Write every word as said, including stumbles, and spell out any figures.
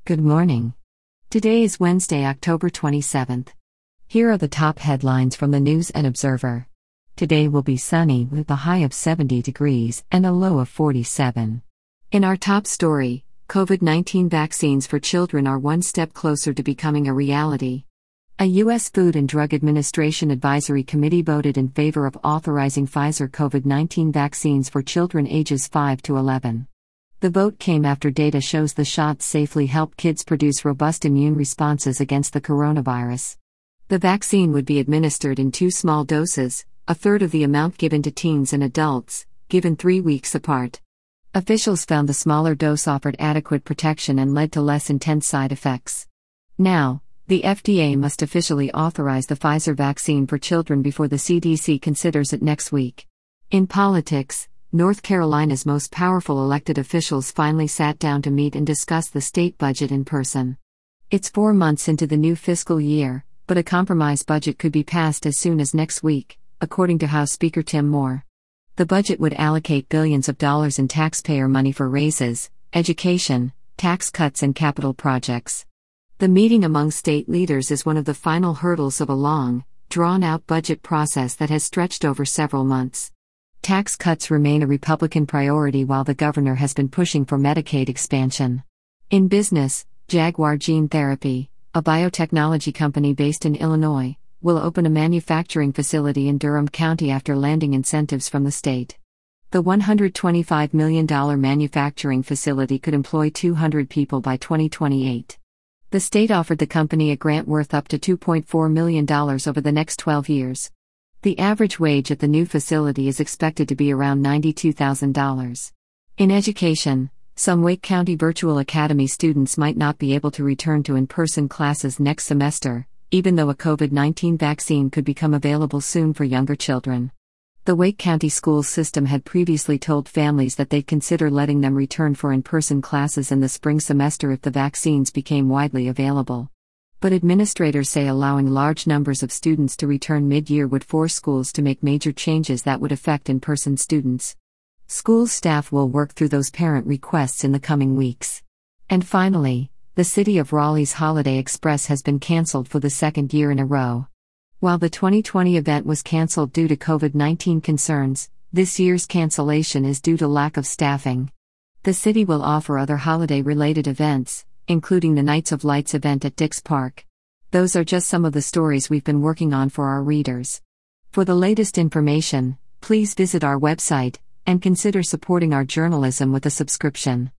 Good morning. Today is Wednesday, October twenty-seventh. Here are the top headlines from the News and Observer. Today will be sunny with a high of seventy degrees and a low of forty-seven. In our top story, COVID nineteen vaccines for children are one step closer to becoming a reality. A U S Food and Drug Administration Advisory Committee voted in favor of authorizing Pfizer COVID nineteen vaccines for children ages five to eleven. The vote came after data shows the shots safely help kids produce robust immune responses against the coronavirus. The vaccine would be administered in two small doses, a third of the amount given to teens and adults, given three weeks apart. Officials found the smaller dose offered adequate protection and led to less intense side effects. Now, the F D A must officially authorize the Pfizer vaccine for children before the C D C considers it next week. In politics, North Carolina's most powerful elected officials finally sat down to meet and discuss the state budget in person. It's four months into the new fiscal year, but a compromise budget could be passed as soon as next week, according to House Speaker Tim Moore. The budget would allocate billions of dollars in taxpayer money for raises, education, tax cuts and capital projects. The meeting among state leaders is one of the final hurdles of a long, drawn-out budget process that has stretched over several months. Tax cuts remain a Republican priority while the governor has been pushing for Medicaid expansion. In business, Jaguar Gene Therapy, a biotechnology company based in Illinois, will open a manufacturing facility in Durham County after landing incentives from the state. The one hundred twenty-five million dollars manufacturing facility could employ two hundred people by twenty twenty-eight. The state offered the company a grant worth up to two point four million dollars over the next twelve years. The average wage at the new facility is expected to be around ninety-two thousand dollars. In education, some Wake County Virtual Academy students might not be able to return to in-person classes next semester, even though a COVID nineteen vaccine could become available soon for younger children. The Wake County school system had previously told families that they'd consider letting them return for in-person classes in the spring semester if the vaccines became widely available. But administrators say allowing large numbers of students to return mid-year would force schools to make major changes that would affect in-person students. School staff will work through those parent requests in the coming weeks. And finally, the City of Raleigh's Holiday Express has been canceled for the second year in a row. While the twenty twenty event was canceled due to COVID nineteen concerns, this year's cancellation is due to lack of staffing. The city will offer other holiday-related events, including the Nights of Lights event at Dix Park. Those are just some of the stories we've been working on for our readers. For the latest information, please visit our website, and consider supporting our journalism with a subscription.